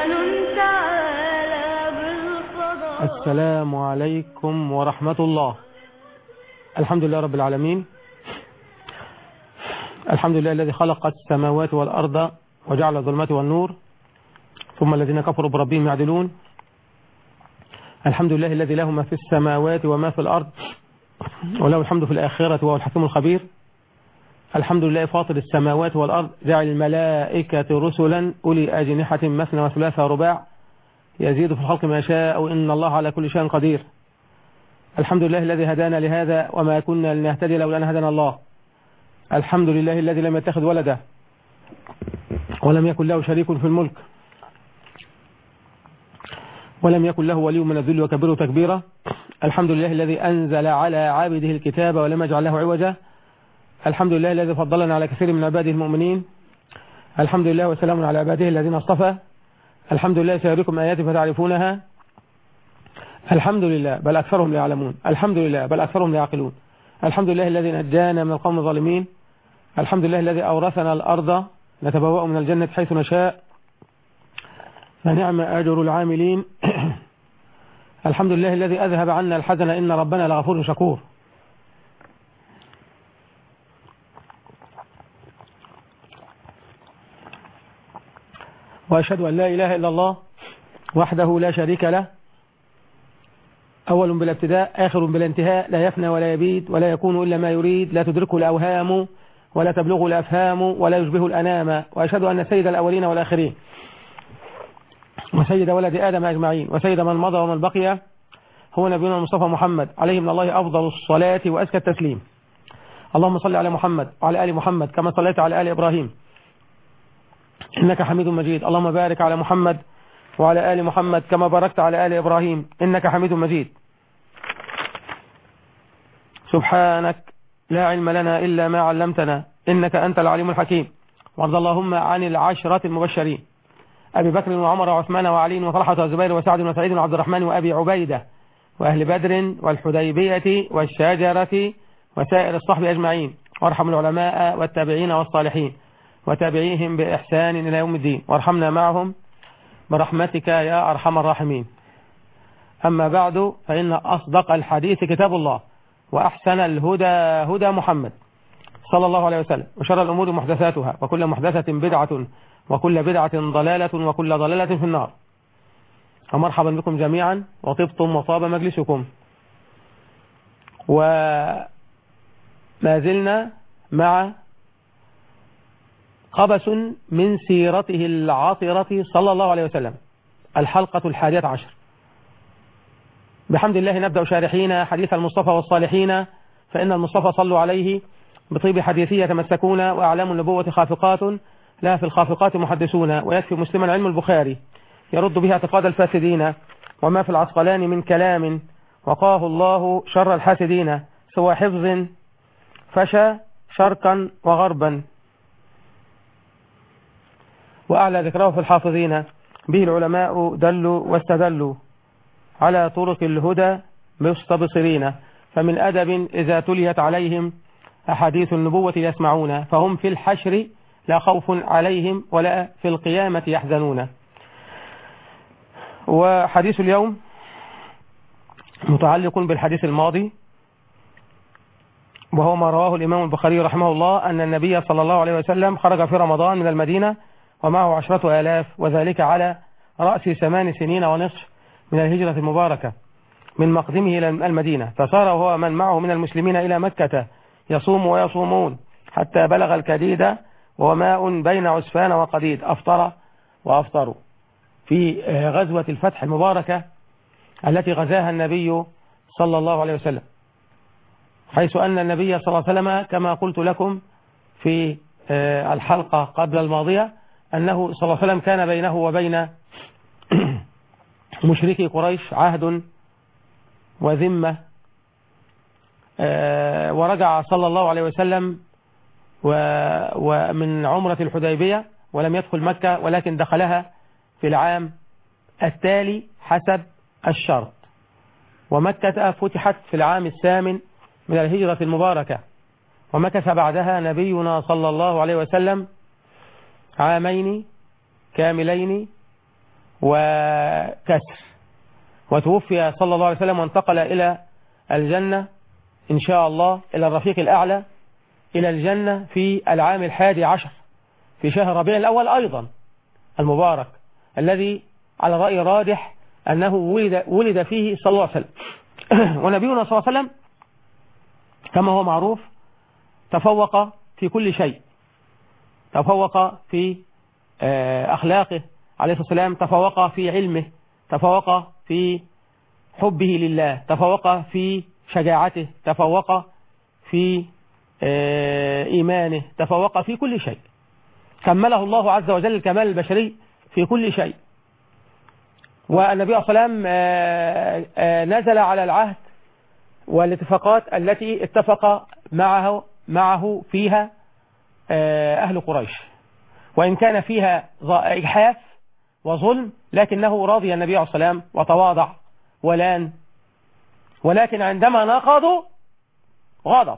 السلام عليكم ورحمة الله. الحمد لله رب العالمين. الحمد لله الذي خلق السماوات والأرض وجعل الظلمات والنور، ثم الذين كفروا بربهم يعدلون. الحمد لله الذي له ما في السماوات وما في الأرض، وله الحمد في الآخرة وهو الحكيم الخبير. الحمد لله فاطر السماوات والأرض، جعل الملائكة رسلا أولي أجنحة مثنى وثلاث ورباع، يزيد في الخلق ما يشاء، إن الله على كل شيء قدير. الحمد لله الذي هدانا لهذا وما كنا لنهتدي لولا أن هدانا الله. الحمد لله الذي لم يتخذ ولدا ولم يكن له شريك في الملك ولم يكن له ولي من الذل وكبره تكبيرا. الحمد لله الذي أنزل على عبده الكتاب ولم يجعل له عوجا. الحمد لله الذي فضلنا على كثير من عباده المؤمنين. الحمد لله وسلام على عباده الذين اصطفى. الحمد لله سيريكم آياته فتعرفونها. الحمد لله بل أكثرهم لا يعلمون. الحمد لله بل أكثرهم لا يعقلون. الحمد لله الذي نجانا من القوم الظالمين. الحمد لله الذي أورثنا الأرض نتبوأ من الجنة حيث نشاء، فنعم أجر العاملين. الحمد لله الذي أذهب عنا الحزن إن ربنا لغفور شكور. وأشهد أن لا إله إلا الله وحده لا شريك له، أول بلا ابتداء آخر بلا انتهاء، لا يفنى ولا يبيد ولا يكون إلا ما يريد، لا تدركه الأوهام ولا تبلغه الأفهام ولا يشبه الأنام. وأشهد أن سيد الأولين والآخرين وسيد ولد آدم أجمعين وسيد من مضى ومن بقي هو نبينا المصطفى محمد، عليه من الله أفضل الصلاة وأزكى التسليم. اللهم صل على محمد وعلى آل محمد كما صليت على آل إبراهيم إنك حميد مجيد. اللهم بارك على محمد وعلى آل محمد كما باركت على آل إبراهيم إنك حميد مجيد. سبحانك لا علم لنا إلا ما علمتنا إنك أنت العليم الحكيم. وارض اللهم عن العشرة المبشرين أبي بكر وعمر وعثمان وعلي وطلحة وزبير وسعد وسعيد وعبد الرحمن وأبي عبيدة وأهل بدر والحديبية والشجرة وسائر الصحب أجمعين، وارحم العلماء والتابعين والصالحين وتابعيهم بإحسان إلى يوم الدين، وارحمنا معهم برحمتك يا أرحم الراحمين. أما بعد، فإن أصدق الحديث كتاب الله، وأحسن الهدى هدى محمد صلى الله عليه وسلم، وشر الأمور محدثاتها، وكل محدثة بدعة، وكل بدعة ضلالة، وكل ضلالة في النار. ومرحبا بكم جميعا، وطبتم وطاب مجلسكم. وما زلنا مع قبس من سيرته العاطرة صلى الله عليه وسلم، الحلقة 11. بحمد الله نبدأ شارحين حديث المصطفى والصالحين، فإن المصطفى صلوا عليه بطيب حديثية يتمسكون، وأعلام النبوة خافقات لا في الخافقات محدثون، ويكفي مسلما علم البخاري يرد بها اعتقاد الفاسدين، وما في العسقلان من كلام وقاه الله شر الحاسدين، سوى حفظ فشى شرقا وغربا، وأعلى ذكره في الحافظين، به العلماء دلوا واستدلوا على طرق الهدى مستبصرين، فمن أدب إذا تليت عليهم أحاديث النبوة يسمعون، فهم في الحشر لا خوف عليهم ولا في القيامة يحزنون. وحديث اليوم متعلق بالحديث الماضي، وهو ما رواه الإمام البخاري رحمه الله أن النبي صلى الله عليه وسلم خرج في رمضان من المدينة ومعه 10,000، وذلك على رأس 8 سنين ونصف من الهجرة المباركة من مقدمه إلى المدينة، فصار هو من معه من المسلمين إلى مكة يصوم ويصومون حتى بلغ الكديد وهو ماء بين عسفان وقديد، أفطر وأفطروا في غزوة الفتح المباركة التي غزاها النبي صلى الله عليه وسلم، حيث أن النبي صلى الله عليه وسلم كما قلت لكم في الحلقة قبل الماضية أنه صلى الله عليه وسلم كان بينه وبين مشركي قريش عهد وذمة، ورجع صلى الله عليه وسلم ومن عمرة الحديبية ولم يدخل مكة، ولكن دخلها في العام التالي حسب الشرط، ومكة فتحت في العام 8 من الهجرة المباركة، ومكث بعدها نبينا صلى الله عليه وسلم 2 عام كاملين وكسر، وتوفي صلى الله عليه وسلم وانتقل إلى الجنة إن شاء الله، إلى الرفيق الأعلى، إلى الجنة في العام 11 في شهر ربيع الأول أيضا المبارك، الذي على رأي راجح أنه ولد فيه صلى الله عليه وسلم. ونبينا صلى الله عليه وسلم كما هو معروف تفوق في كل شيء، تفوق في أخلاقه عليه الصلاة والسلام، تفوق في علمه، تفوق في حبه لله، تفوق في شجاعته، تفوق في إيمانه، تفوق في كل شيء، كمله الله عز وجل الكمال البشري في كل شيء. والنبي صلى الله عليه وسلم نزل على العهد والاتفاقات التي اتفق معه فيها أهل قريش، وإن كان فيها إجحاف وظلم لكنه راضي النبي عليه الصلاة والسلام وتواضع ولان، ولكن عندما نقضوا غضب.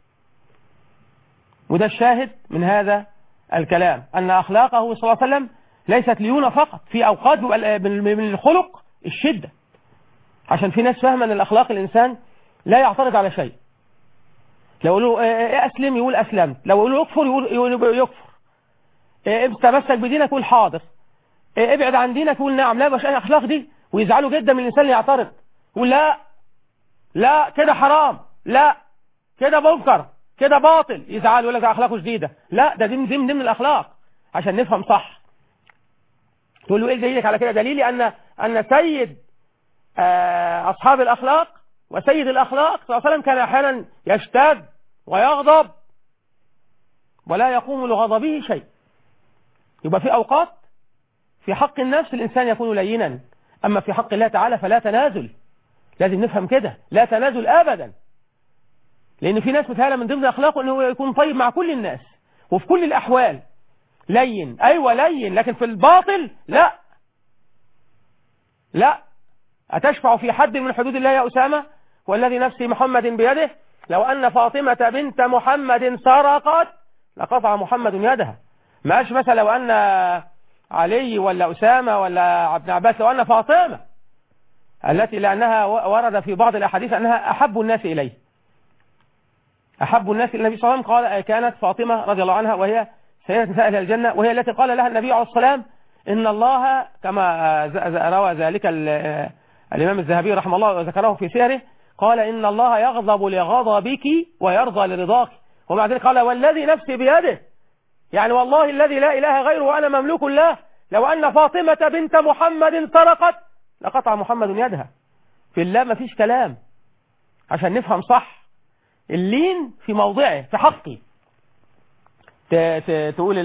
وده الشاهد من هذا الكلام، أن أخلاقه صلى الله عليه وسلم ليست ليونة فقط، في أوقات من الخلق الشدة، عشان في ناس فاهمة أن الأخلاق الإنسان لا يعترض على شيء. لو يقولوا أسلم يقول أسلمت، لو يقولوا يكفر يقول يكفر، تمسك بدينك يقول حاضر، ابعد عن دينك يقول نعم. لا مش أخلاق دي، ويزعلوا جدا من الإنسان اللي يعترض، يقول لا كده حرام، لا كده منكر، كده باطل، يزعلوا يقول لك أخلاقه جديدة. لا، ده دي من الأخلاق عشان نفهم صح. تقول له ايه دليلك على كده؟ دليلي أن سيد أصحاب الأخلاق وسيد الأخلاق صلى الله عليه وسلم كان أحيانا يشتد ويغضب ولا يقوم لغضبه شيء. يبقى في أوقات في حق النفس الإنسان يكون لينا، أما في حق الله تعالى فلا تنازل. لازم نفهم كده، لا تنازل أبدا، لأن في ناس متهيألة من ضمن أخلاقه أنه يكون طيب مع كل الناس وفي كل الأحوال، لين، أيوة لين، لكن في الباطل لا. أتشفع في حد من حدود الله يا أسامة؟ والذي نفسي محمد بيده لو أن فاطمة بنت محمد سرقت لقطع محمد يدها. ما قالش مثلا لو أن علي ولا أسامة ولا ابن عباس، لو أن فاطمة التي لأنها ورد في بعض الأحاديث أنها أحب الناس إليه، أحب الناس إلى النبي صلى الله عليه وسلم، قال كانت فاطمة رضي الله عنها وهي سيدة نساء أهل الجنة، وهي التي قال لها النبي عليه الصلاة والسلام إن الله، كما روى ذلك الإمام الذهبي رحمه الله وذكره في سيره، قال إن الله يغضب لغضبك ويرضى لرضاك، ومع ذلك قال والذي نفسي بيده، يعني والله الذي لا إله غيره وأنا مملوك له، لو أن فاطمة بنت محمد سرقت لقطع محمد يدها. في الله ما فيش كلام، عشان نفهم صح. اللين في موضعه في حقي. تقول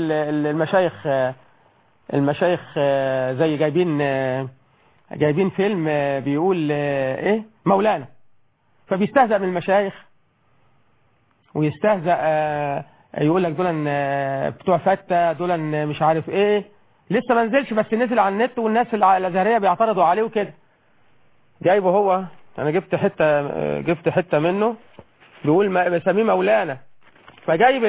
المشايخ زي جايبين فيلم بيقول ايه مولانا، فبيستهزأ من المشايخ ويستهزأ، يقول لك دول بتوع فتة، دول مش عارف ايه، لسه ما نزلش بس نزل على النت والناس الازهريه بيعترضوا عليه وكده. جايبه هو، انا جبت حته منه، بيقول بسميه مولانا، فجايب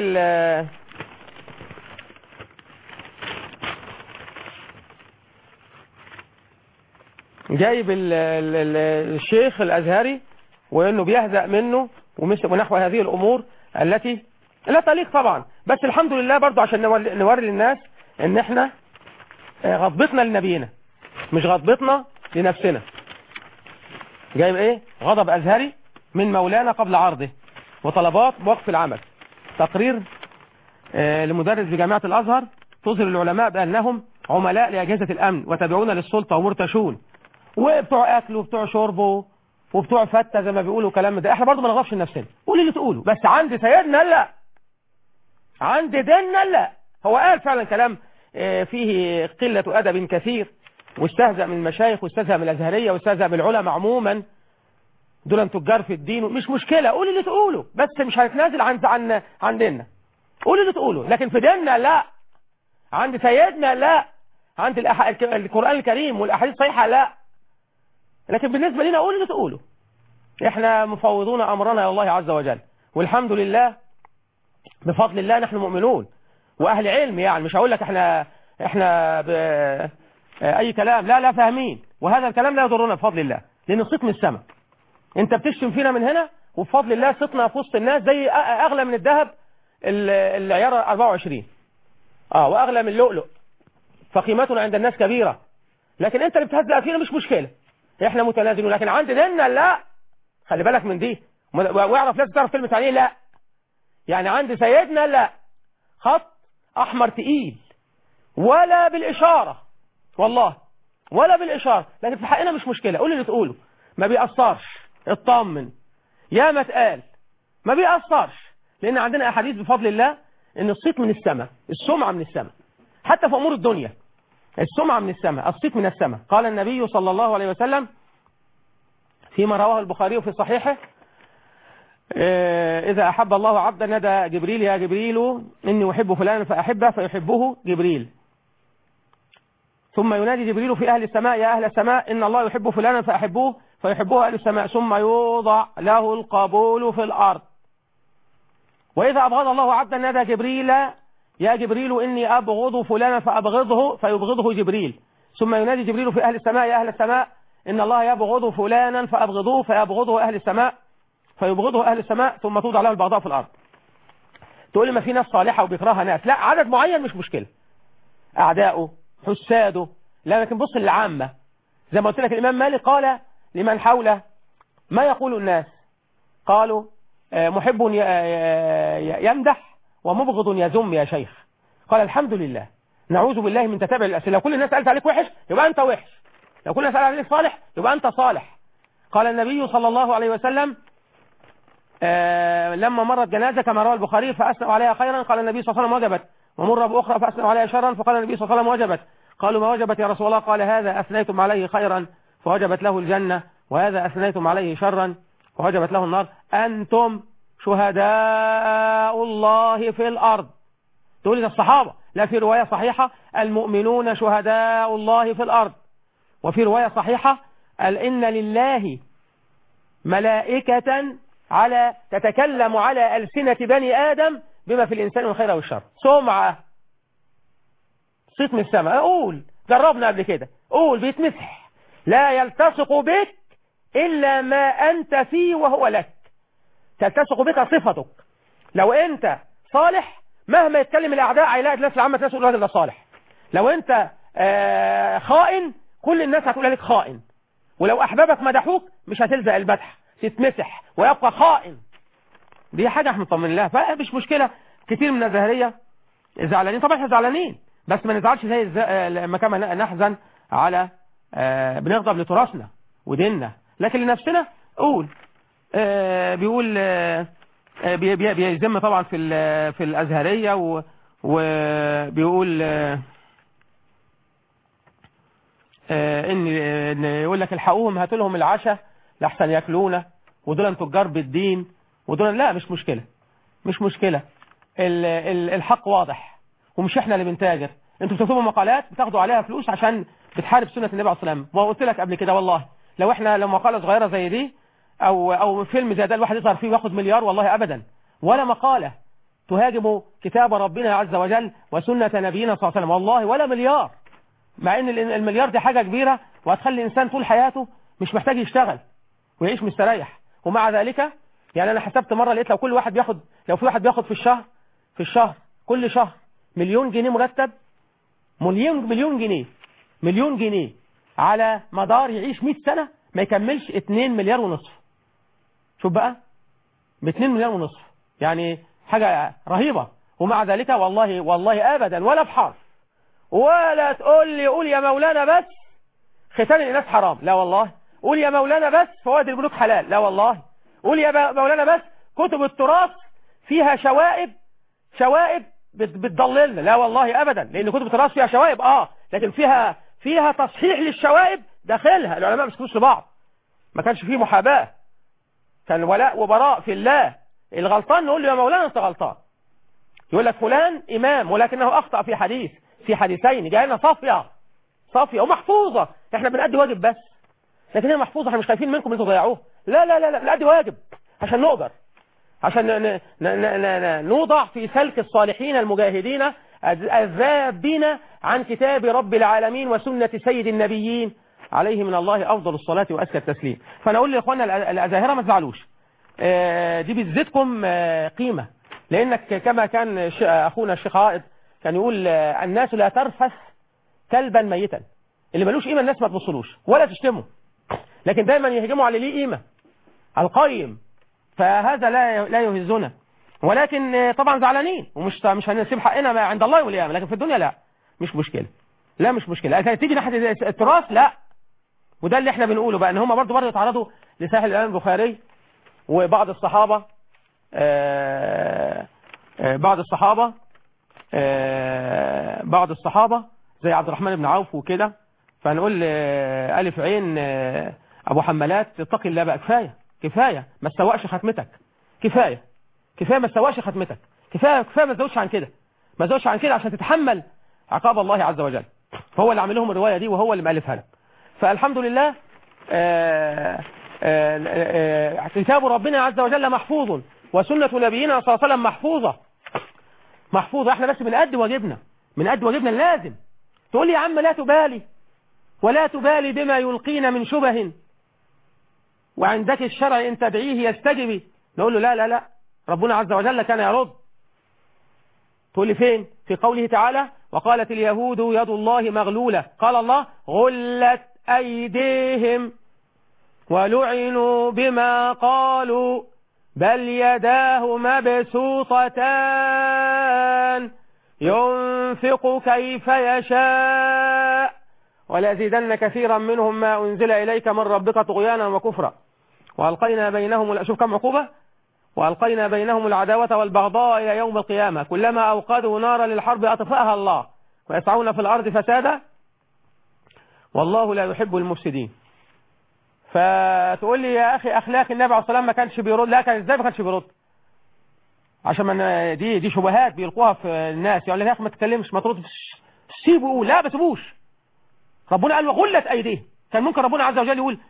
الشيخ الازهري، وانه بيهزأ منه ونحو هذه الامور التي لا تليق طبعا. بس الحمد لله برضو عشان نوري للناس ان احنا غضبتنا لنبينا مش غضبتنا لنفسنا. جايب ايه؟ غضب ازهري من مولانا قبل عرضه وطلبات بوقف العمل. تقرير لمدرس بجامعة الازهر تظهر العلماء بانهم عملاء لاجهزة الامن وتدعون للسلطة ومرتشون وبتوع اكل وبتوع شرب وبتوع فتة زي ما بيقولوا كلام ده. احنا برضو ما نغضبش لنفسنا، قول اللي تقوله، بس عند سيدنا لا، عند ديننا لا. هو قال فعلا كلام فيه قلة أدب كثير، واستهزأ من المشايخ واستهزأ من الأزهرية واستهزأ بالعلماء عموما، دول تجار في الدين، مش مشكلة، قول اللي تقوله، بس مش هنتنازل عن ديننا، قول اللي تقوله. لكن في ديننا لا، عند سيدنا لا، عند القرآن الكريم والأحاديث الصحيحة لا، لكن بالنسبة لنا قول اللي تقوله. احنا مفوضون أمرنا إلى الله عز وجل، والحمد لله بفضل الله نحن مؤمنون وأهل علم. يعني مش هقول لك احنا اي كلام، لا لا فاهمين، وهذا الكلام لا يضرنا بفضل الله، لان الصيت من السماء. انت بتشتم فينا من هنا، وبفضل الله صيتنا في وسط الناس زي اغلى من الذهب العيار 24 واغلى من اللؤلؤ، فقيمتنا عند الناس كبيرة. لكن انت اللي بتهزأ فينا مش مشكلة، احنا متنازلون، لكن عند ديننا لا، خلي بالك من دي، واعرف لازم تعرف كلمة عليه لا، يعني عند سيدنا لا، خط احمر تقيل، ولا بالاشارة والله، ولا بالاشارة. لكن في حقنا مش مشكلة، قول اللي تقوله، ما بيأثرش، اطمن، يا ما اتقال ما بيأثرش، لان عندنا احاديث بفضل الله ان الصيت من السماء، السمعة من السماء، حتى في امور الدنيا السمعة من السماء، الصيت من السماء. قال النبي صلى الله عليه وسلم فيما رواه البخاري في صحيحه: إذا أحب الله عبدا ندى جبريل: يا جبريل إني أحب فلانا فأحبه، فيحبه جبريل. ثم ينادي جبريل في أهل السماء: يا أهل السماء إن الله يحب فلانا فأحبوه، فيحبه أهل السماء. ثم يوضع له القبول في الأرض. وإذا أبغض الله عبدا نادى جبريل: يا جبريل إني أبغض فلانا فأبغضه، فيبغضه جبريل. ثم ينادي جبريل في أهل السماء: يا أهل السماء إن الله يبغض فلانا فأبغضوه، فيبغضه أهل السماء، فيبغضه أهل السماء. ثم توضع له البغضاء في الأرض. تقول لي ما في ناس صالحة وبيكرهها ناس، لا، عدد معين مش مشكلة، أعداؤه حساده، لا، لكن بص للعامة. زي ما قلت لك الإمام مالك قال لمن حوله: ما يقول الناس؟ قالوا: محب يمدح ومبغض يذم يا شيخ. قال: الحمد لله، نعوذ بالله من تتابع الأسئلة. لو كل الناس قالت عليك وحش يبقى أنت وحش، لو كل الناس قالت عليك صالح يبقى أنت صالح. قال النبي صلى الله عليه وسلم لما مرت جنازة كما روى البخاري فأثنوا عليها خيرا، قال النبي صلى الله عليه وسلم: وجبت. ومر بأخرى فأثنوا عليها شرا، فقال النبي صلى الله عليه وسلم: وجبت. قالوا: ما وجبت يا رسول الله؟ قال: هذا أثنيتم عليه خيرا فوجبت له الجنة، وهذا أثنيتم عليه شرا فوجبت له النار. أنتم شهداء الله في الأرض. تقول لي ده الصحابة، لا، في رواية صحيحة: المؤمنون شهداء الله في الأرض. وفي رواية صحيحة: إن لله ملائكة تتكلم على ألسنة بني آدم بما في الإنسان من الخير والشر. سمعة، صيت من السماء. أقول جربنا قبل كده، قول بيتمسح: لا يلتصق بك إلا ما أنت فيه وهو لك. تلتصق بك صفتك. لو أنت صالح مهما يتكلم الأعداء هيلاقي الناس العامة الناس تقول الراجل ده صالح. لو أنت خائن كل الناس هتقول لك خائن. ولو أحبابك مدحوك مش هتلزق المدح، تتمسح ويبقى خائن. دي حاجة احنا مطمئنين لها، فمش مشكلة. كتير من الزهرية زعلانين، طبعا احنا زعلانين بس ما نزعلش زي لما كمان نحزن على بنغضب لتراثنا وديننا، لكن لنفسنا قول. بيقول بيذم طبعا في الأزهرية، وبيقول ان يقول لك الحقوهم هاتوا لهم العشاء لحسن ياكلونا، ودول تجار بالدين، ودول لا، مش مشكلة، مش مشكلة. الحق واضح، ومش احنا اللي بنتاجر. انتوا بتكتبوا مقالات بتاخدوا عليها فلوس عشان بتحارب سنة النبي عليه الصلاة والسلام. وقلت لك قبل كده والله لو احنا لو مقالة صغيرة زي دي او فيلم زي ده الواحد يظهر فيه وياخد مليار، والله ابدا، ولا مقالة تهاجم كتاب ربنا عز وجل وسنة نبينا صلى الله عليه وسلم، والله ولا مليار. مع ان المليار دي حاجة كبيرة وهتخلي الانسان طول حياته مش محتاج يشتغل ويعيش مستريح. ومع ذلك يعني انا حسبت مرة لقيت لو في واحد بياخد في الشهر كل شهر مليون جنيه مرتب، مليون جنيه على مدار يعيش 100 سنة ما يكملش 2 مليار ونصف. شوف بقى، ب2 مليار ونصف، يعني حاجة رهيبة. ومع ذلك والله ابدا ولا بحرف، ولا تقول لي قول يا مولانا بس ختان الناس حرام، لا والله. قول يا مولانا بس فوائد البنوك حلال، لا والله. قول يا مولانا بس كتب التراث فيها شوائب بتضللنا، لا والله ابدا. لان كتب التراث فيها شوائب لكن فيها تصحيح للشوائب داخلها. العلماء ما مسكوش لبعض، ما كانش فيه محاباة، كان ولاء وبراء في الله. الغلطان نقول له يا مولانا انت غلطان. يقول لك فلان امام ولكنه اخطأ في حديثين، جاي لنا صافية ومحفوظة، احنا بنأدي واجب بس، لكن هي محفوظة، احنا مش خايفين منكم انتوا تضيعوها، لا بنأدي واجب عشان نؤجر، عشان نوضع في سلك الصالحين المجاهدين الذابين عن كتاب رب العالمين وسنة سيد النبيين عليه من الله أفضل الصلاة وأزكى التسليم. فأنا أقول لإخواننا الأزاهرة ما تزعلوش، دي بتزيدكم قيمة، لأنك كما كان أخونا الشيخ عائد كان يقول الناس لا ترفث كلبا ميتا، اللي ملوش قيمة الناس ما تبصلوش ولا تشتمه، لكن دايما يهجموا على ليه قيمة القيم، فهذا لا يهزنا، ولكن طبعا زعلانين ومش هنسيب حقنا عند الله يوم القيامة، لكن في الدنيا لا مش مشكلة، لا مش مشكلة. تيجي ناحية التراث لا، وده اللي احنا بنقوله بقى، ان هم برضه يتعرضوا لساحل الإمام البخاري وبعض الصحابة بعض الصحابة زي عبد الرحمن بن عوف وكده. فنقول ألف عين أبو حمالات اتقي الله بقى، كفاية ما تسوقش ختمتك، كفاية ما تسوقش ختمتك، كفاية ما تزودش عن كده، عشان تتحمل عقاب الله عز وجل. فهو اللي عامل لهم الرواية دي وهو اللي مألفها لهم. فالحمد لله كتاب ربنا عز وجل محفوظ، وسنة نبينا صلى الله عليه وسلم محفوظة. احنا بس بنأدي واجبنا، لازم تقول لي يا عم لا تبالي ولا تبالي بما يلقين من شبه وعندك الشرع ان تدعيه يستجب، نقول له لا ربنا عز وجل كان يرد. تقول لي فين؟ في قوله تعالى وقالت اليهود يد الله مغلولة، قال الله غلت أيديهم ولعنوا بما قالوا بل يداه مبسوطتان ينفق كيف يشاء وليزيدن كثيرا منهم ما أنزل إليك من ربك طغيانا وكفرا وألقينا بينهم، شوف كم عقوبة، وألقينا بينهم العداوة والبغضاء إلى يوم القيامة كلما أوقدوا نارا للحرب أطفأها الله ويسعون في الأرض فسادا والله لا يحب المفسدين. فتقول لي يا أخي أخلاق النبي عليه الصلاة والسلام ما كانش بيرد، لا كان إزاي ما كانش بيرد؟ عشان من دي شبهات بيلقوها في الناس، يقول لك يا أخي ما تتكلمش ما تردش، سيبه يقول، لا ما تسيبوش. ربنا قال وغلت أيديه، كان ممكن ربنا عز وجل يقول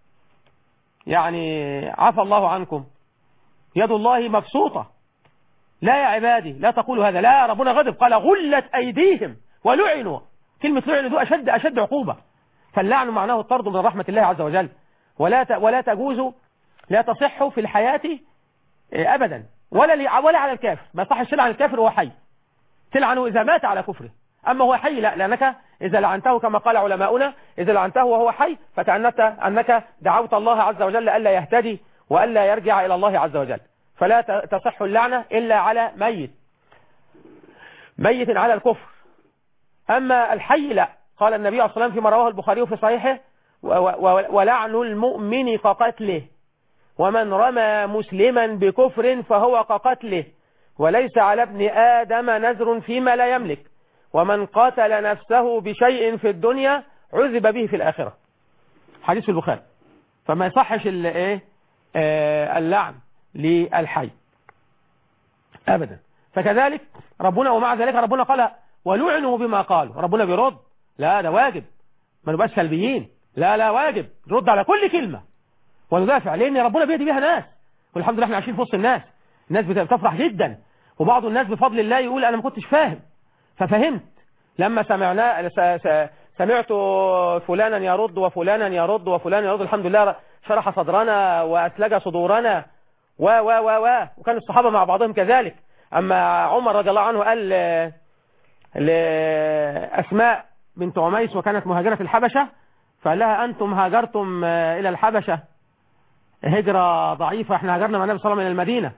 يعني عفى الله عنكم يد الله مبسوطة، لا يا عبادي لا تقولوا هذا، لا ربنا غضب قال غلت أيديهم ولعنوا. كلمة لعنوا دي أشد عقوبة. فاللعن معناه الطرد من رحمة الله عز وجل، ولا تجوز، لا تصح في الحياة أبدا ولا على الكافر، ما يصحش تلعن الكافر وهو حي، تلعنه إذا مات على كفره، أما هو حي لا، لأنك إذا لعنته كما قال علماؤنا إذا لعنته وهو حي فكأنك دعوت الله عز وجل ألا يهتدي وألا يرجع إلى الله عز وجل. فلا تصح اللعنة إلا على ميت على الكفر. أما الحي لا، قال النبي صلى الله عليه وسلم فيما رواه البخاري في صحيحه ولعن المؤمن كقتله ومن رمى مسلما بكفر فهو كقتله وليس على ابن آدم نذر فيما لا يملك ومن قتل نفسه بشيء في الدنيا عذب به في الآخرة. حديث في البخاري. فما يصحش اللعن للحي أبدا. فكذلك ربنا ومع ذلك ربنا قال ولعنوا بما قالوا، ربنا بيرد، لا ده واجب، ما نبقاش سلبيين، لا واجب نرد على كل كلمة وندافع، لأن ربنا بيهدي بيها ناس، والحمد لله احنا عايشين في وسط الناس بتفرح جدا، وبعض الناس بفضل الله يقول أنا ما كنتش فاهم ففهمت لما سمعت فلانا يرد وفلانا يرد وفلانا يرد، الحمد لله شرح صدرنا وأسلج صدورنا وكان الصحابة مع بعضهم كذلك. أما عمر رضي الله عنه قال لأسماء بنت عميس وكانت مهاجرة في الحبشة، فقال لها أنتم هاجرتم إلى الحبشة هجرة ضعيفة، احنا هاجرنا مع النبي صلى الله عليه وسلم إلى المدينة.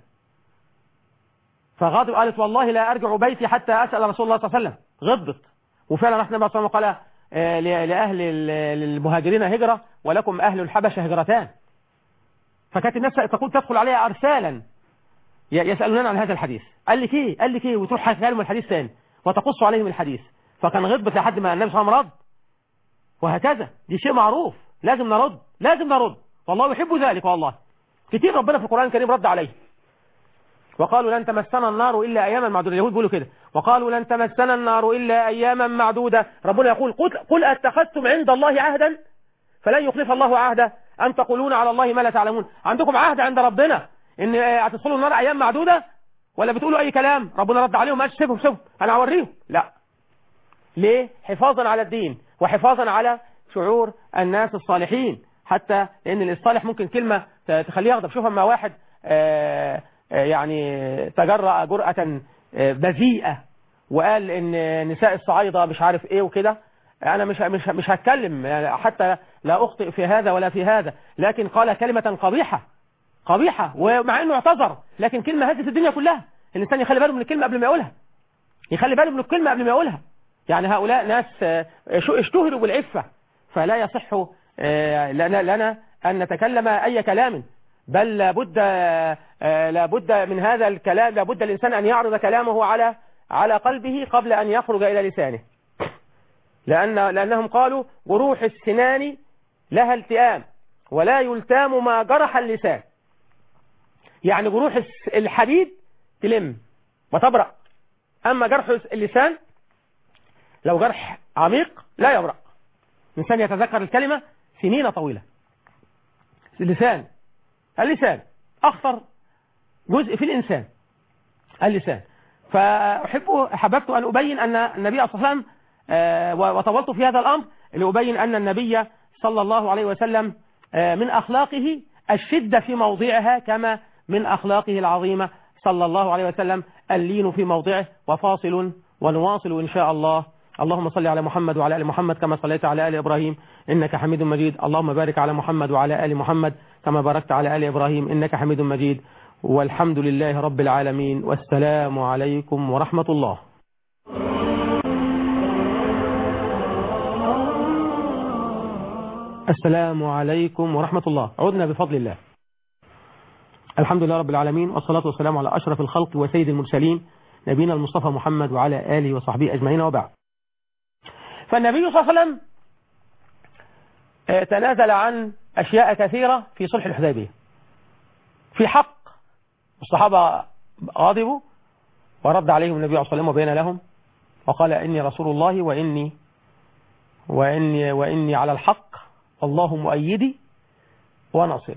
فغضب قالت والله لا أرجع بيتي حتى أسأل رسول الله صلى الله عليه وسلم، غضبت. وفعلا رحنا النبي صلى الله عليه وسلم قال لأهل المهاجرين هجرة ولكم أهل الحبشة هجرتان. فكانت الناس تدخل عليها أرسالا يسألوننا عن هذا الحديث، قال لك ايه وتروح حكي لهم الحديث ثاني وتقص عليهم الحديث، فكان غضبت لحد ما النبي صلى الله عليه وسلم رد. وهكذا دي شيء معروف، لازم نرد والله يحب ذلك. والله كتير ربنا في القرآن الكريم رد عليه. وقالوا لن تمسنا النار إلا أياما معدودة، اليهود بيقولوا كده، وقالوا لن تمسنا النار إلا أياما معدودة. ربنا يقول قل أتخذتم عند الله عهدا فلن يخلف الله عهدا أم تقولون على الله ما لا تعلمون. عندكم عهد عند ربنا إن هتدخلوا النار أيام معدودة؟ ولا بتقولوا أي كلام ربنا رد عليهم، قال سيبهم أنا هوريهم. لا، ليه؟ حفاظا على الدين وحفاظا على شعور الناس الصالحين، حتى لأن الصالح ممكن كلمة تخليه يغضب. شوف اما واحد يعني تجرأ جرأة بذيئة وقال ان نساء الصعايدة مش عارف ايه وكده، انا مش هتكلم يعني، حتى لا اخطئ في هذا ولا في هذا، لكن قال كلمة قبيحة ومع انه اعتذر، لكن كلمة هدت الدنيا كلها. الانسان يخلي باله من الكلمة قبل ما يقولها، يخلي باله من الكلمة قبل ما يقولها. يعني هؤلاء ناس اشتهروا بالعفة، فلا يصح لنا أن نتكلم أي كلام، بل لابد من هذا الكلام، لابد الإنسان أن يعرض كلامه على قلبه قبل أن يخرج إلى لسانه، لأنهم قالوا جروح السنان لها التئام ولا يلتام ما جرح اللسان. يعني جروح الحديد تلم وتبرأ، أما جرح اللسان لو جرح عميق لا يبرأ. الإنسان يتذكر الكلمة سنين طويلة. اللسان أخطر جزء في الإنسان، اللسان. فأحببت أن أبين أن النبي صلى الله عليه وسلم وطولت في هذا الأمر لأبين أن النبي صلى الله عليه وسلم من أخلاقه الشدة في موضعها، كما من أخلاقه العظيمة صلى الله عليه وسلم اللين في موضعه. وفاصل ونواصل إن شاء الله. اللهم صل على محمد وعلى آل محمد كما صليت على آل إبراهيم إنك حميد مجيد. اللهم بارك على محمد وعلى آل محمد كما باركت على آل إبراهيم إنك حميد مجيد. والحمد لله رب العالمين، والسلام عليكم ورحمة الله. السلام عليكم ورحمة الله. عدنا بفضل الله. الحمد لله رب العالمين، والصلاة والسلام على أشرف الخلق وسيد المرسلين نبينا المصطفى محمد وعلى آله وصحبه أجمعين، وبعد. فالنبي صلى الله عليه وسلم تنازل عن أشياء كثيرة في صلح الحديبية في حق الصحابة. غاضبوا ورد عليهم النبي عليه الصلاة والسلام وبين لهم وقال إني رسول الله وإني على الحق، الله مؤيدي وناصري.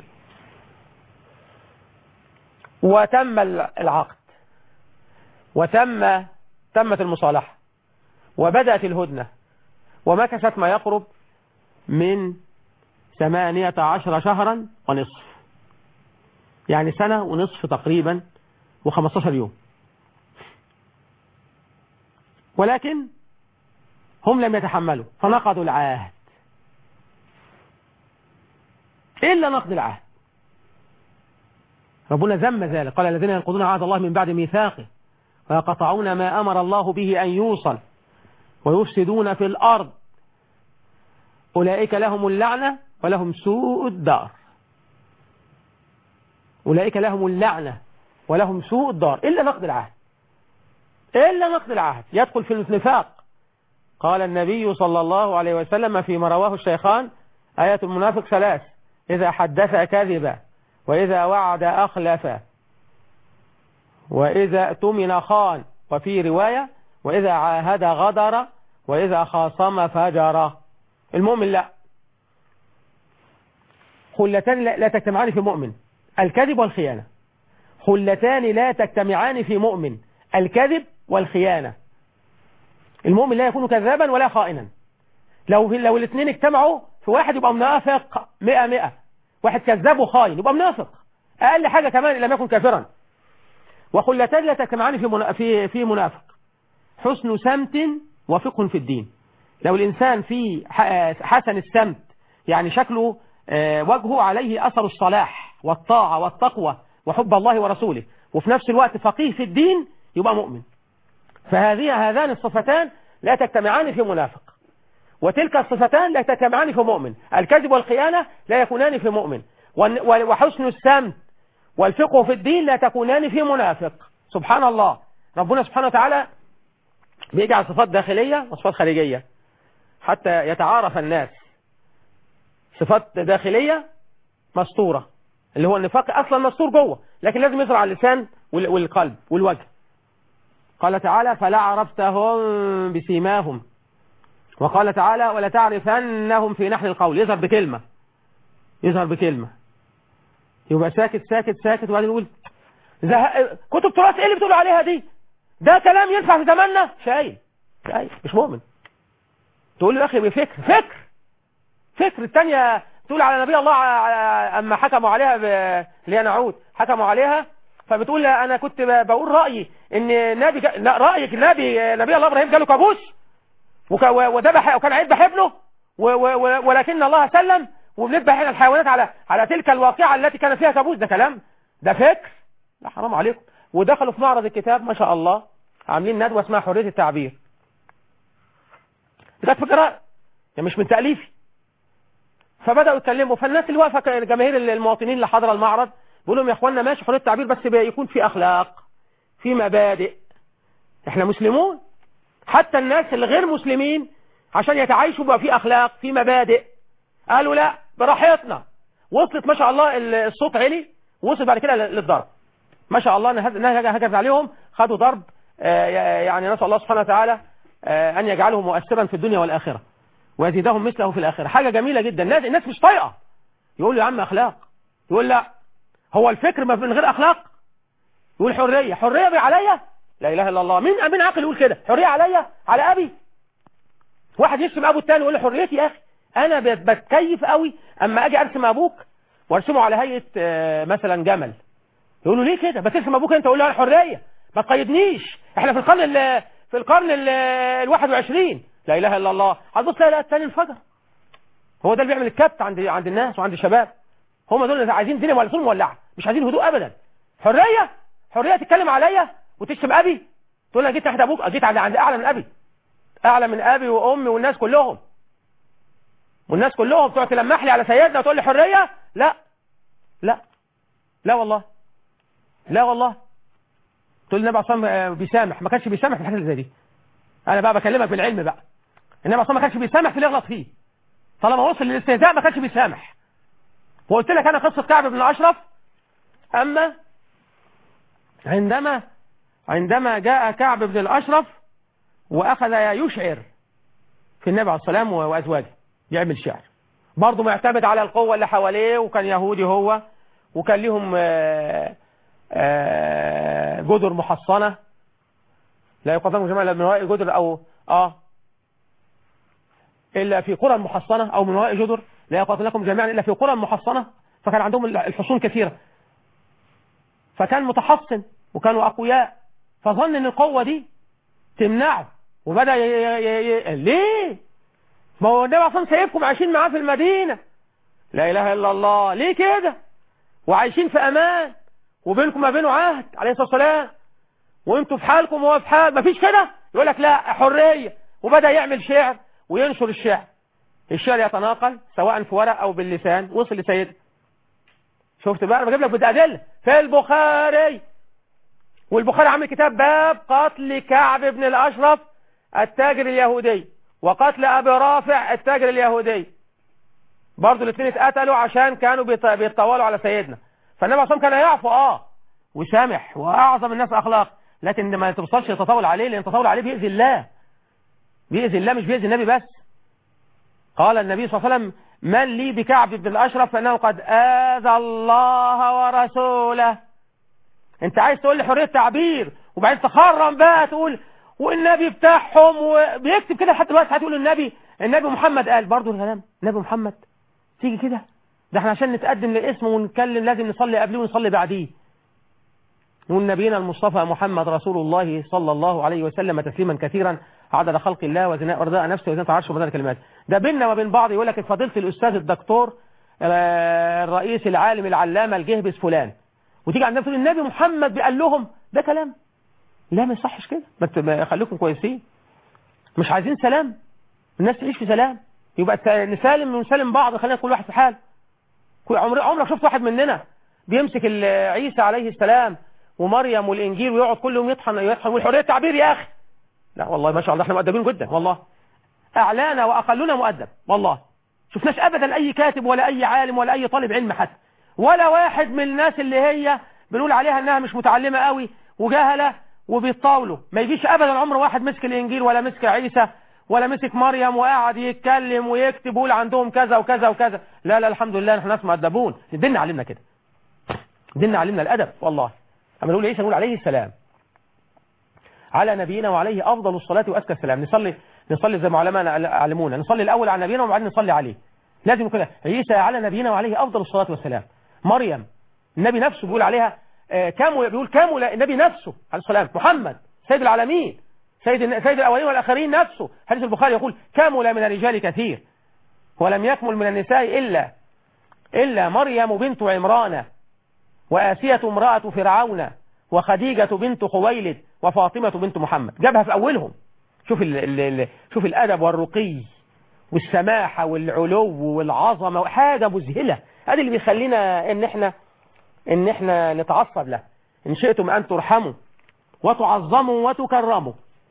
وتم العقد تمت المصالحة وبدأت الهدنة، ومكثت ما يقرب من 18 شهرا ونصف، يعني سنة ونصف تقريبا و15 يوم. ولكن هم لم يتحملوا فنقضوا العهد، إلا نقض العهد. ربنا ذم ذلك، قال الذين ينقضون عهد الله من بعد ميثاقه ويقطعون ما أمر الله به أن يوصل ويفسدون في الأرض أولئك لهم اللعنة ولهم سوء الدار. أولئك لهم اللعنة ولهم سوء الدار، إلا نقض العهد يدخل في النفاق. قال النبي صلى الله عليه وسلم فيما رواه الشيخان: آية المنافق 3: إذا حدث كذب، وإذا وعد أخلف، وإذا اؤتمن خان، وفي رواية: وإذا عاهد غدر، وإذا خاصم فجر. المؤمن لا، خلتان لا تجتمعان في مؤمن: الكذب والخيانة. خلتان لا تجتمعان في مؤمن: الكذب والخيانة. المؤمن لا يكون كذابا ولا خائنا. لو الاثنين اجتمعوا في واحد يبقى منافق 100. واحد كذاب وخائن يبقى منافق أقل حاجة كمان إن لم يكن كافرا. وخلتان لا تجتمعان في منافق: حسن سمت وفقه في الدين. لو الإنسان في حسن السمت، يعني شكله وجهه عليه أثر الصلاح والطاعة والتقوى وحب الله ورسوله، وفي نفس الوقت فقيه في الدين، يبقى مؤمن. هذان الصفتان لا تجتمعان في منافق، وتلك الصفتان لا تجتمعان في مؤمن: الكذب والخيانة لا يكونان في مؤمن، وحسن السمت والفقه في الدين لا تكونان في منافق. سبحان الله. ربنا سبحانه وتعالى بيجعل صفات داخلية وصفات خارجية حتى يتعارف الناس. صفات داخلية مستورة، اللي هو النفاق أصلا مستور جوه، لكن لازم يظهر على اللسان والقلب والوجه. قال تعالى: فلا عرفتهم بسيماهم. وقال تعالى: ولا تعرفنهم في نحن القول. يظهر بكلمة، يبقى ساكت وبعدين يقول كتب تراث ايه اللي بتقولوا عليها دي؟ ده كلام ينفع في زماننا؟ شايل مش مؤمن. تقول له يا اخي فكر الثانيه تقول على نبي الله اما حكموا عليها اللي هي نعود حكموا عليها، فبتقول انا كنت بقول رايي ان نبي لا، رايك نبي الله ابراهيم جاله كابوس وذبح وكان هيذبح ابنه ولكن الله سلم، وبنذبح هنا الحيوانات على تلك الواقعه التي كان فيها كابوس. ده كلام، ده فكر، لا حرام عليكم. ودخلوا في معرض الكتاب ما شاء الله عاملين ندوه اسمها حريه التعبير، جت في قراءه يعني مش من تاليفي. فبداوا يتكلموا، فالناس اللي واقفه جماهير المواطنين اللي حضر المعرض بيقول لهم يا اخوانا ماشي حريه التعبير، بس يكون في اخلاق، في مبادئ، احنا مسلمون، حتى الناس اللي غير مسلمين عشان يتعايشوا بقى في اخلاق، في مبادئ. قالوا لا براحتنا. وصلت ما شاء الله الصوت عالي، وصل بعد كده للضرب ما شاء الله. هجز عليهم، خدوا ضرب. يعني نسأل الله سبحانه وتعالى أن يجعله مؤثرا في الدنيا والآخرة ويزيدهم مثله في الآخرة. حاجة جميلة جدا. الناس مش طايقة. يقول له يا عم أخلاق، يقول لا، هو الفكر من غير أخلاق؟ يقول حرية بي عليا؟ لا إله إلا الله. مين عاقل يقول كده؟ حرية عليا على أبي؟ واحد يشتم أبو التاني يقول له حريتي يا أخي. أنا بتكيف قوي أما أجي أرسم أبوك وارسمه على هيئة مثلا جمل. يقولوا ليه كده؟ بترسم أبوك أنت تقول له الحرية، ما تقيدنيش، احنا في القرن ال 21. لا إله إلا الله. هتبص لا الثاني انفجر. هو ده اللي بيعمل الكبت عند الناس وعند الشباب. هم دول اللي عايزين الدنيا مولعة، مش عايزين هدوء أبدا. حرية تتكلم عليا وتشتم أبي، تقول لي جيت ناحية أبوك، جيت عند أعلى من أبي، أعلى من أبي وأمي والناس كلهم، تقعد تلمح لي على سيدنا وتقول لي حرية؟ لا والله. تقول النبي عليه الصلاة والسلام بيسامح، ما كانش بيسامح في الحاجات اللي زي دي. أنا بقى بكلمك بالعلم بقى. النبي عليه الصلاة والسلام ما كانش بيسامح في اللي يغلط فيه، طالما وصل للاستهزاء ما كانش بيسامح. وقلت لك أنا قصة كعب بن الأشرف. أما عندما جاء كعب بن الأشرف وأخذ يشعر في النبي عليه الصلاة والسلام وأزواجه، يعمل شعر برضه معتمد على القوة اللي حواليه، وكان يهودي هو، وكان لهم جدر محصنة لا يقاتلهم جماعة من وراء جدر أو إلا في قرى محصنة، أو من وراء جدر لا يقاتلكم جميعا إلا في قرى محصنة. فكان عندهم الحصون كثيرة، فكان متحصن وكانوا أقوياء، فظن أن القوة دي تمنعه، وبدأ ليه؟ ما هو النبي أصلا سايبكم عايشين معاه في المدينة. لا إله إلا الله. ليه كده؟ وعايشين في أمان، وبينكم ما بينه عهد عليه الصلاة والسلام، وانتوا في حالكم وهو في حال، مفيش كده. يقول لك لا حرية، وبدأ يعمل شعر وينشر الشعر يتناقل سواء في ورق أو باللسان. وصل لسيدنا. شفت بقى؟ أنا بجيب لك بالأدلة في البخاري، والبخاري عامل كتاب باب قتل كعب بن الأشرف التاجر اليهودي، وقتل أبي رافع التاجر اليهودي. برضو الاثنين اتقتلوا عشان كانوا بيتطاولوا على سيدنا. فالنبي عليه كان يعفو وسامح، وأعظم الناس أخلاق، لكن ما توصلش يتطاول عليه، لأن تطاول عليه بيأذي الله، مش بيأذي النبي بس. قال النبي صلى الله عليه وسلم من لي بكعب بن الأشرف فإنه قد آذى الله ورسوله. انت عايز تقول لي حرية تعبير، وبعدين تخرم بقى تقول والنبي بتاعهم، وبيكتب كده لحد دلوقتي هتقول النبي محمد قال. برضه الكلام النبي محمد تيجي كده؟ ده احنا عشان نتقدم للاسم ونتكلم لازم نصلي قبله ونصلي بعديه. نقول نبينا المصطفى محمد رسول الله صلى الله عليه وسلم تسليما كثيرا عدد خلق الله ورضاء نفسه وزنة عرشه ومدار كلماته. ده بيننا وبين بعض. يقول لك فضيلة الأستاذ الدكتور الرئيس العالم العلامة الجهبس فلان، وتيجي عندنا تقول النبي محمد قال لهم. ده كلام لا، ما يصحش كده. خليكم كويسين، مش عايزين سلام، الناس تعيش في سلام، يبقى نسالم ونسلم بعض، خلينا كل واحد في حال. عمرك شفت واحد مننا بيمسك عيسى عليه السلام ومريم والإنجيل ويقعد كل يوم يطحن والحرية التعبير يا أخي؟ لا والله ما شاء الله احنا مؤدبين جدا والله، أعلانا وأقلنا مؤدب والله. شفناش أبدا أي كاتب ولا أي عالم ولا أي طالب علم حتى، ولا واحد من الناس اللي هي بنقول عليها أنها مش متعلمة قوي وجاهلة وبيتطاولوا، ما يجيش أبدا عمر واحد مسك الإنجيل ولا مسك عيسى ولا مسك مريم وقاعد يتكلم ويكتب ويقول عندهم كذا وكذا وكذا. لا الحمد لله احنا ناس مؤدبون. ديننا علمنا كده، ديننا علمنا الأدب والله. أما نقول إيش؟ نقول عليه السلام، على نبينا وعليه أفضل الصلاة وأزكى السلام. نصلي زي ما علماء علمونا، نصلي الأول على نبينا وبعدين نصلي عليه. لازم كده، عيسى على نبينا وعليه أفضل الصلاة والسلام. مريم النبي نفسه بيقول عليها بيقول كامل النبي نفسه عليه السلام. محمد سيد العالمين، سيد الأولين والآخرين نفسه. حديث البخاري يقول كامل من الرجال كثير ولم يكمل من النساء إلا مريم بنت عمران وآسية امرأة فرعون وخديجة بنت خويلد وفاطمة بنت محمد. جابها في أولهم. شوف الأدب والرقي والسماحة والعلو والعظمة، حاجة مذهلة. هذا اللي بيخلينا إن احنا نتعصب له. إن شئتم أن ترحموا وتعظموا وتكرموا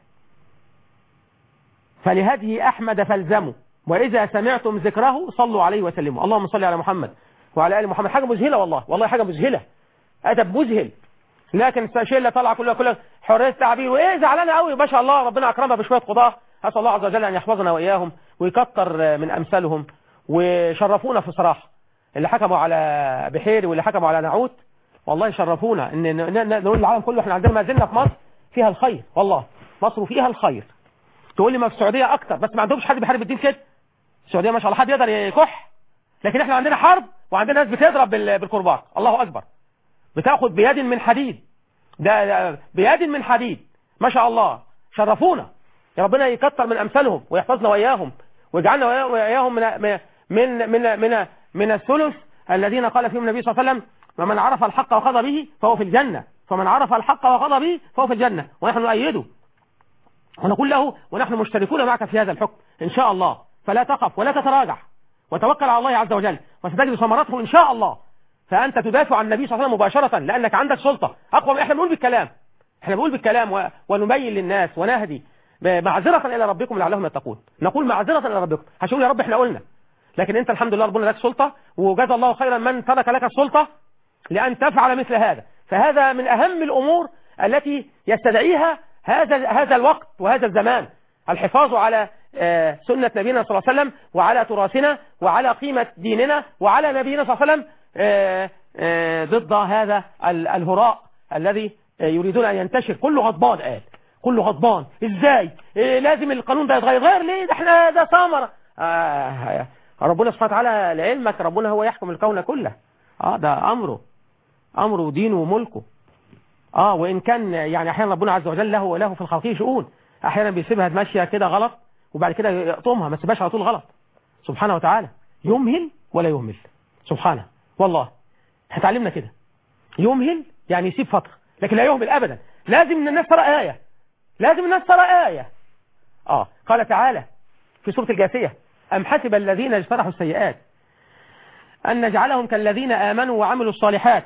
فلهدي أحمد فالزموا، وإذا سمعتم ذكره صلوا عليه وسلموا. اللهم صل على محمد وعلى آل محمد. حاجة مذهلة والله حاجة مذهلة، أدب مذهل. لكن الشيء اللي طالعه كلها حرية تعبير، وإيه زعلانة قوي ما شاء الله، ربنا أكرمها بشوية قضاء. أسأل الله عز وجل أن يحفظنا وإياهم ويكتر من أمثالهم، وشرفونا في صراحة اللي حكموا على بحيري واللي حكموا على نعوت. والله شرفونا إن نقول العالم كله إحنا عندنا ما زلنا في مصر فيها الخير. والله مصر فيها الخير. تقول لي ما في السعودية أكتر، بس ما عندهمش حد بيحارب الدين كده. السعودية ما شاء الله حد يقدر يكح، لكن إحنا عندنا حرب وعندنا ناس بتضرب بالكرباج. الله أكبر، بتاخد بيد من حديد، ده بيد من حديد ما شاء الله. شرفونا، يا ربنا يكتر من أمثالهم ويحفظنا وإياهم ويجعلنا وإياهم من الثلث الذين قال فيهم النبي صلى الله عليه وسلم ومن عرف الحق وقضى به فهو في الجنة، فمن عرف الحق وقضى به فهو في الجنة. ونحن نؤيده ونقول له ونحن مشتركون معك في هذا الحكم إن شاء الله. فلا تقف ولا تتراجع وتوكل على الله عز وجل وستجد ثمرته إن شاء الله. فأنت تدافع عن النبي صلى الله عليه وسلم مباشرة لأنك عندك سلطة أقوى. إحنا بنقول بالكلام ونبين للناس ونهدي معذرة إلى ربكم لعلهم يتقون. نقول معذرة إلى ربكم، هشقول يا رب إحنا قلنا، لكن أنت الحمد لله ربنا لك سلطة، وجزى الله خيرا من ترك لك السلطة لأن تفعل مثل هذا. فهذا من أهم الأمور التي يستدعيها هذا الوقت وهذا الزمان، الحفاظ على سنة نبينا صلى الله عليه وسلم وعلى تراثنا وعلى قيمة ديننا وعلى نبينا صلى الله عليه وسلم ضد هذا الهراء الذي يريدون أن ينتشر. كله غضبان، قال كله غضبان. ازاي لازم القانون ده يتغير ليه؟ ده احنا ده ثمرة. ربنا سبحانه وتعالى لعلمك ربنا هو يحكم الكون كله. ده أمره ودينه وملكه. وإن كان يعني أحيانا ربنا عز وجل له في الخلقية شؤون، أحيانا بيسيبها ماشية كده غلط وبعد كده يقطمها، ما تسيبهاش على طول غلط سبحانه وتعالى. يمهل ولا يهمل سبحانه. والله احنا اتعلمنا كده، يمهل يعني يسيب فترة لكن لا يهمل أبدا. لازم الناس ترى آية. قال تعالى في سورة الجاثية أم حسب الذين اجترحوا السيئات أن نجعلهم كالذين آمنوا وعملوا الصالحات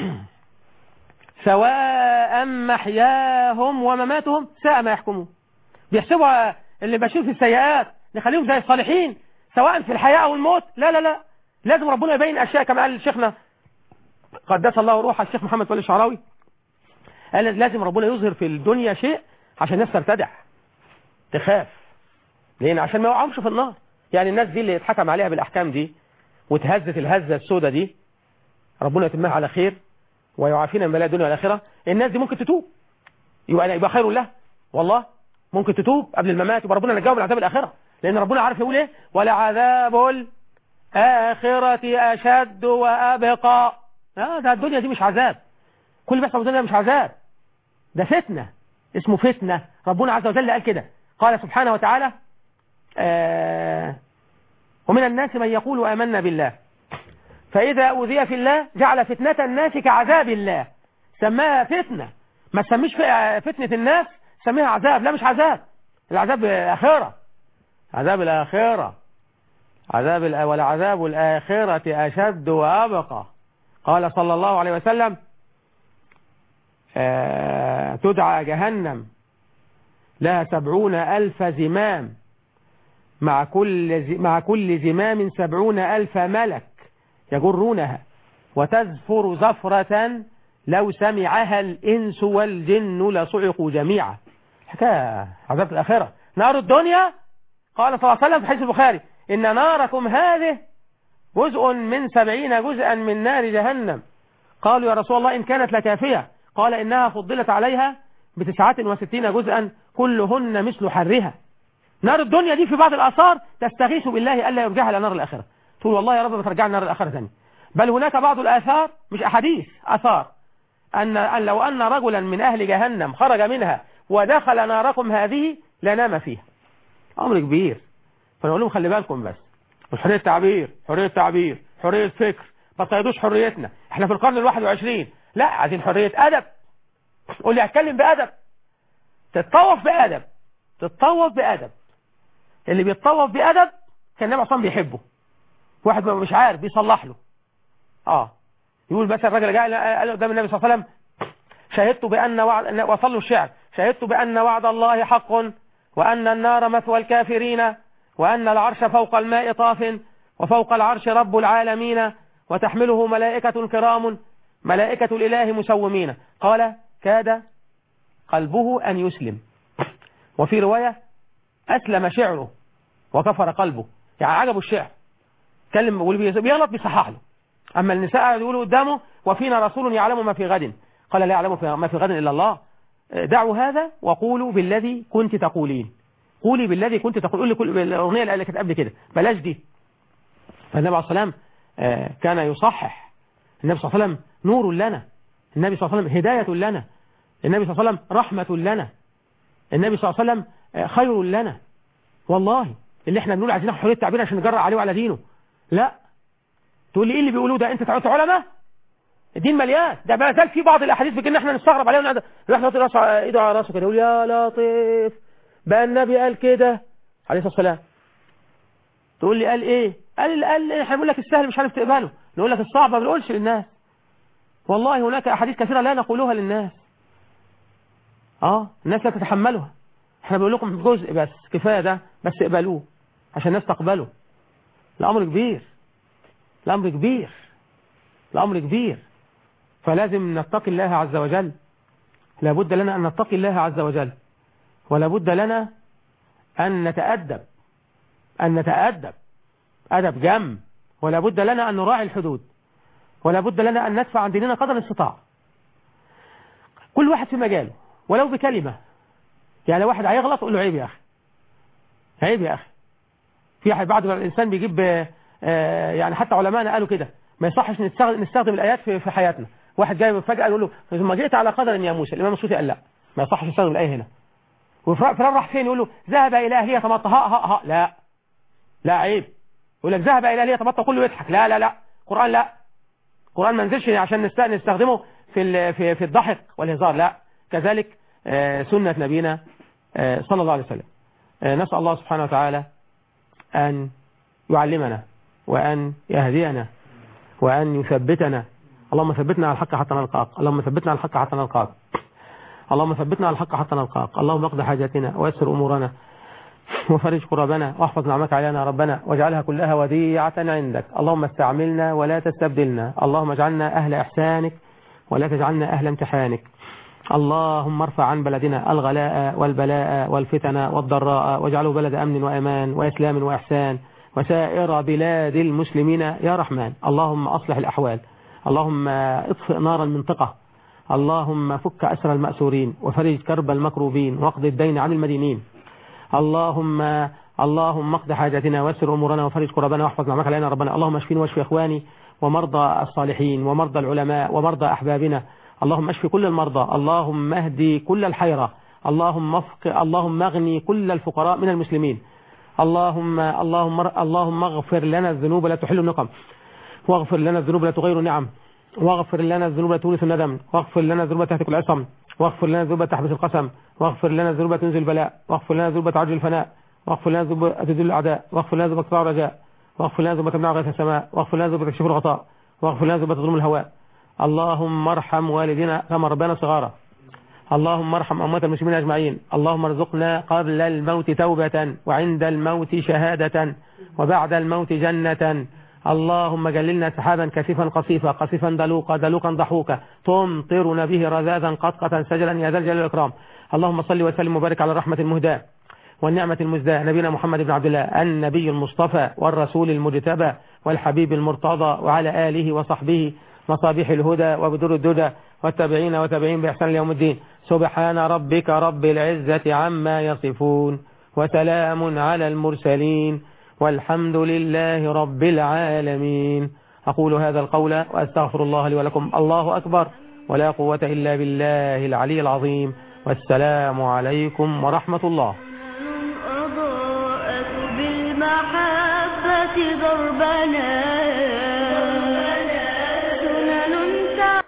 سواء محياهم ومماتهم ساء ما يحكمون. بيحسبوا اللي ماشيين في السيئات نخليهم زي الصالحين سواء في الحياة أو الموت. لا، لازم ربنا يبين أشياء كما قال شيخنا قدس الله روحه الشيخ محمد ولي الشعراوي، قال لازم ربنا يظهر في الدنيا شيء عشان الناس ترتدع تخاف، لأن عشان ما يوقعهمش في النار. يعني الناس دي اللي اتحكم عليها بالأحكام دي وتهزت الهزة السوداء دي ربنا يتمها على خير ويعافينا من بلاء الدنيا والآخرة. الناس دي ممكن تتوب يبقى خير له، والله ممكن تتوب قبل الممات يبقى ربنا نجاهم من عذاب الآخرة، لأن ربنا عارف يقول ايه ولعذاب الآخرة أشد وأبقى. ده الدنيا دي مش عذاب، كل بس الدنيا مش عذاب، ده فتنة، اسمه فتنة. ربنا عز وجل قال كده، قال سبحانه وتعالى ومن الناس من يقول آمنا بالله فإذا أوذي في الله جعل فتنة الناس كعذاب الله. سماها فتنة، ما تسميش فتنة الناس، سميها عذاب. لا مش عذاب، العذاب الآخرة، عذاب الآخرة، ولعذاب الآخرة أشد وأبقى. قال صلى الله عليه وسلم تدعى جهنم لها 70,000 زمام مع كل زمام 70,000 ملك يجرونها وتزفر زفرة لو سمعها الإنس والجن لصعقوا جميعا. حكاية عذاب الآخرة. نار الدنيا قال صلى الله عليه وسلم في حديث البخاري إن ناركم هذه جزء من 70 جزءا من نار جهنم. قالوا يا رسول الله إن كانت لكافية قال إنها فضلت عليها ب69 جزءا كلهن مثل حرها. نار الدنيا دي في بعض الآثار تستغيث بالله ألا يرجعها إلى نار الآخرة، تقول والله يا رب ما ترجعنا نار الآخرة ثاني. بل هناك بعض الآثار مش أحاديث، آثار أن لو أن رجلا من أهل جهنم خرج منها ودخل ناركم هذه لنام فيها. أمر كبير. فنقول لهم خلي بالكم بس، مش حرية تعبير، حرية تعبير، حرية فكر، ما تقيدوش حريتنا، احنا في القرن 21، لا عايزين حرية أدب. قول لي هتكلم بأدب، تتطوف بأدب، تتطوف بأدب. اللي بيتطوف بأدب كان النبي عصام بيحبه، واحد مش عارف بيصلح له. يقول بس الراجل جاء قال قدام النبي صلى الله عليه وسلم شهدت بأن وصلوا الشعر، شهدت بأن وعد الله حق وأن النار مثوى الكافرين وأن العرش فوق الماء طاف وفوق العرش رب العالمين وتحمله ملائكة كرام ملائكة الإله مسومين. قال كاد قلبه أن يسلم، وفي رواية أسلم شعره وكفر قلبه، يعني عجبه الشعر، كلم بيغلط بيصحح له. أما النساء يقولوا قدامه وفينا رسول يعلم ما في غد، قال لا يعلم ما في غد إلا الله. دعوا هذا وقولوا بالذي كنت تقولين، قولي بالذي كنت تقول. قول لي كل الأغنية اللي كانت قبل كده بلاش دي. فالنبي عليه الصلاة والسلام كان يصحح. النبي صلى الله عليه وسلم نور لنا، النبي صلى الله عليه وسلم هداية لنا، النبي صلى الله عليه وسلم رحمة لنا، النبي صلى الله عليه وسلم خير لنا. والله اللي احنا بنقول عايزين حرية تعبير عشان نجرأ عليه وعلى دينه، لا. تقول لي ايه اللي بيقولوه ده؟ انت علماء الدين مليان، ده ما زال في بعض الاحاديث بكنا احنا نستغرب عليها ونقعد يحط راسه ايده على راسه كده يقول يا لطيف بقى النبي قال كده عليه الصلاه والسلام. تقول لي قال ايه؟ قال احنا بنقول لك السهل مش عارف تقبله، نقول لك الصعب ما بنقولش للناس. والله هناك احاديث كثيره لا نقولها للناس، الناس لا تتحملها، احنا بنقول لكم جزء بس كفايه ده، بس اقبلوه عشان الناس تقبله. الامر كبير، الامر كبير، الامر كبير. فلازم نتقي الله عز وجل، لابد لنا أن نتقي الله عز وجل، ولابد لنا أن نتأدب، أدب جم، ولابد لنا أن نراعي الحدود، ولابد لنا أن ندفع عن ديننا قدر الاستطاعة، كل واحد في مجاله ولو بكلمة. يعني لو واحد هيغلط قول له عيب يا أخي، عيب يا أخي. في بعض الإنسان بيجيب يعني حتى علماءنا قالوا كده ما يصحش نستخدم الآيات في حياتنا. واحد جاي فجأة يقول له ثم جئت على قدر يا موسى، الإمام السوسي قال لا ما يصحش نستخدم الآية هنا. وفلان راح فين؟ يقول له ذهب إلى أهله يتمطى، لا عيب. يقول لك ذهب إلى أهله يتمطى كله يضحك، لا قرآن، لا قرآن ما نزلش عشان نستخدمه في الضحك والهزار، لا. كذلك سنة نبينا صلى الله عليه وسلم. نسأل الله سبحانه وتعالى أن يعلمنا وأن يهدينا وأن يثبتنا. اللهم ثبتنا على الحق حتى نلقاك، اللهم ثبتنا على الحق حتى نلقاك، اللهم ثبتنا على الحق حتى نلقاك. اللهم اقض حاجاتنا ويسر أمورنا وفرج كربنا واحفظ نعمك علينا ربنا واجعلها كلها وديعة عندك. اللهم استعملنا ولا تستبدلنا، اللهم اجعلنا أهل إحسانك ولا تجعلنا أهل امتحانك. اللهم ارفع عن بلدنا الغلاء والبلاء والفتن والضراء واجعله بلد أمن وأمان وإسلام وإحسان وسائر بلاد المسلمين يا رحمن. اللهم أصلح الأحوال، اللهم اطفئ نار المنطقة، اللهم فك أسر المأسورين وفرج كرب المكروبين واقض الدين عن المدينين. اللهم اقض حاجاتنا ويسر أمورنا وفرج كربنا واحفظ نعمك علينا ربنا. اللهم اشفينا واشفي إخواني ومرضى الصالحين ومرضى العلماء ومرضى أحبابنا. اللهم اشفي كل المرضى، اللهم اهدي كل الحيرة، اللهم اغني كل الفقراء من المسلمين. اللهم اغفر لنا الذنوب لا تحل النقم، واغفر لنا الذنوب لا تغير النعم، واغفر لنا الذنوب لا تورث الندم، واغفر لنا الذنوب لا تهتك العصم، واغفر لنا الذنوب لا تحبس القسم، واغفر لنا الذنوب لا تنزل البلاء، واغفر لنا الذنوب لا تعجل الفناء، واغفر لنا الذنوب لا تذل الأعداء، واغفر لنا الذنوب لا تطلع الرجاء، واغفر لنا الذنوب لا تمنع غيث السماء، واغفر لنا الذنوب لا تكشف الغطاء، واغفر لنا الذنوب لا تظلم الهواء. اللهم ارحم والدينا كما ربنا صغارا، اللهم ارحم أموات المسلمين أجمعين. اللهم ارزقنا قبل الموت توبة وعند الموت شهادة وبعد الموت جنة. اللهم جللنا سحابا كثيفا قصيفا قصيفا دلوقا دلوقا ضحوكا تمطرنا به رذاذا قطقة سجلا يا ذا الجلال والإكرام. اللهم صل وسلم وبارك على الرحمة المهداة والنعمة المزداة نبينا محمد بن عبد الله النبي المصطفى والرسول المجتبى والحبيب المرتضى وعلى آله وصحبه مصابيح الهدى وبدور الدجى والتابعين وتابعين بإحسان ليوم الدين. سبحان ربك رب العزة عما يصفون وسلام على المرسلين والحمد لله رب العالمين. أقول هذا القول وأستغفر الله لي ولكم. الله أكبر ولا قوة إلا بالله العلي العظيم. والسلام عليكم ورحمة الله. أضاءت بالمحبة